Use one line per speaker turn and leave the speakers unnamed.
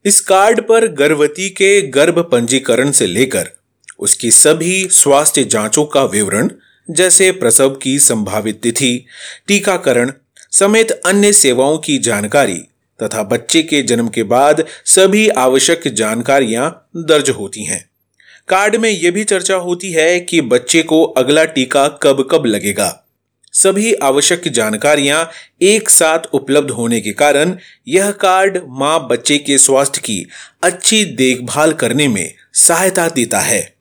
इस कार्ड पर गर्भवती के गर्भ पंजीकरण से लेकर उसकी सभी स्वास्थ्य जांचों का विवरण, जैसे प्रसव की संभावित तिथि, टीकाकरण समेत अन्य सेवाओं की जानकारी तथा बच्चे के जन्म के बाद सभी आवश्यक जानकारियां दर्ज होती हैं। कार्ड में यह भी चर्चा होती है कि बच्चे को अगला टीका कब कब लगेगा। सभी आवश्यक जानकारियां एक साथ उपलब्ध होने के कारण यह कार्ड मां बच्चे के स्वास्थ्य की अच्छी देखभाल करने में सहायता देता है।